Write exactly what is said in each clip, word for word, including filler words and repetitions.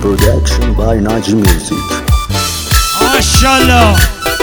Production by Naji Music. MashaAllah.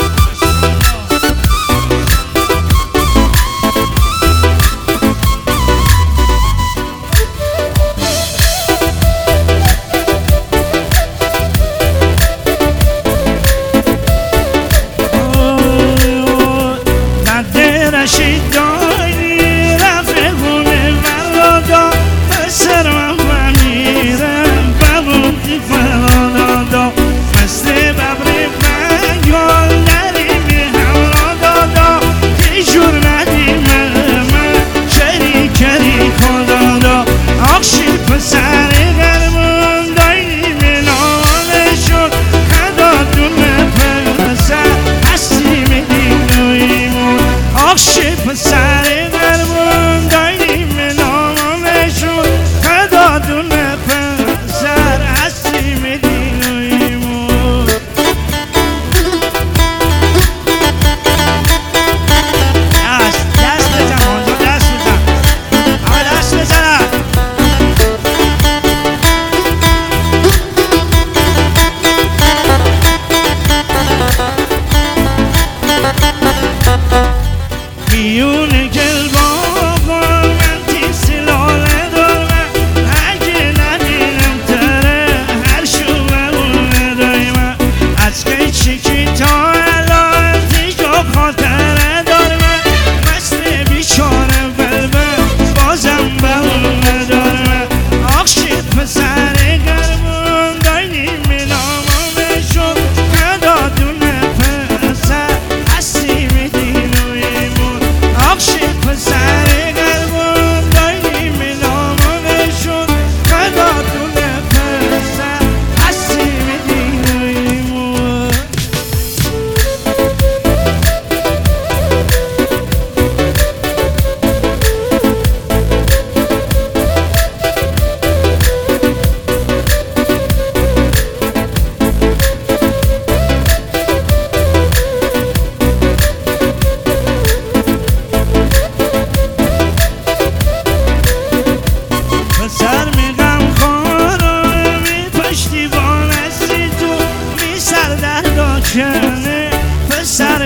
پسر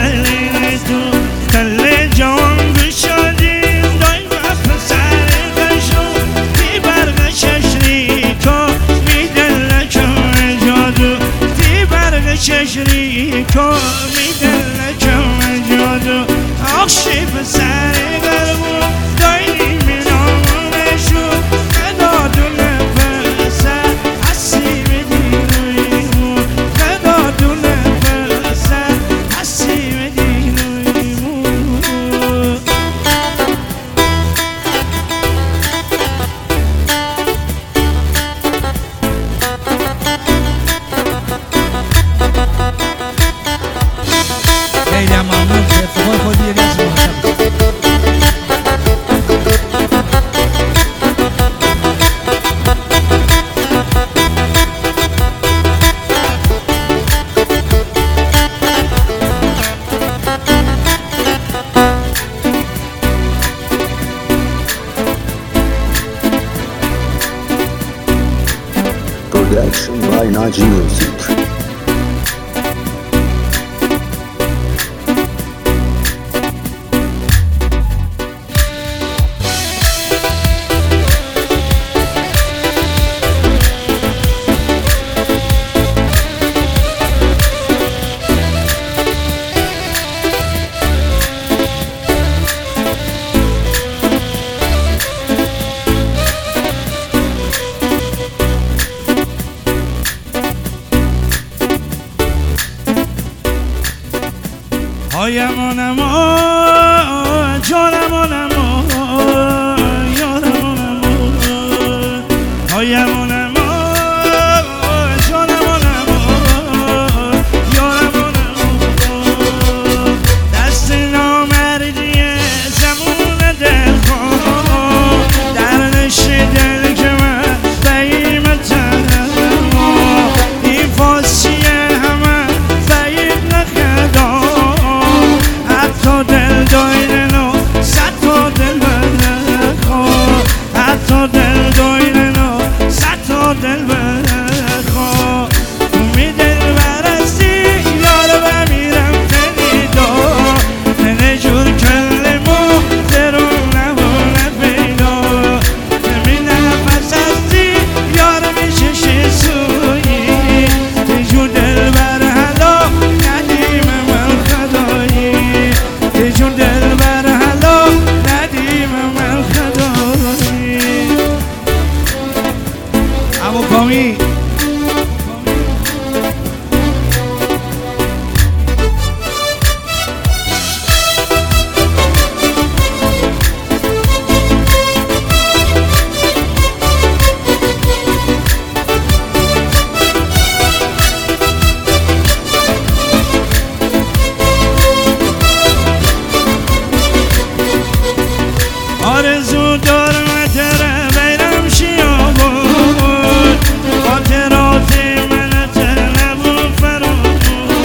تیدلی تو دل جان بشادیم دایم پسر گشو تی برگ چشری کو می دل کم جادو تی برگ چشری کو می دل کم جادو آخشی پسر گرمو دایم نامشو ندادون پسر حسی بدینویمو ندادون خیلی هم ممنون که افتخار خودی یه گز محترم Production by Naji Music. هایمانم جانمانم یارمانم هایمانم جانمانم یارمانم دست نامردی زمون دلخواه در نشه دل که من قیمتم این فاسیه همه فیب نخدا آرزو دارم تره بیرم شیا بود خاطرات من تر نبود فراموش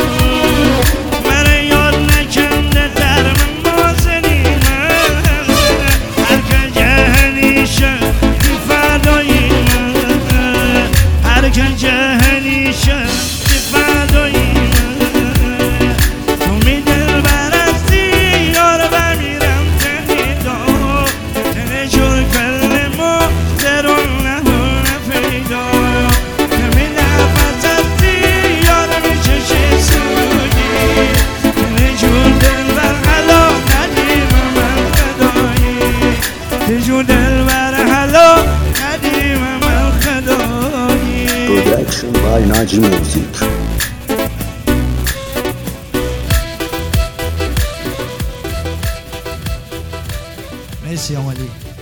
من یاد نکنده در من بازنی من هر که جهنی شد فدایی من هر که جهنی شد فدایی من تو می دل برستی یار بمیرم تنیدا تنه جور کل ما درون نهون پیدا تمی نفت هستی یار می چشی سوگی تنه جور دل بر حلا ندیم من خدایی تنه جور دل بر حلا ندیم من خدایی. Production by Naji Music. مرسی آمدی.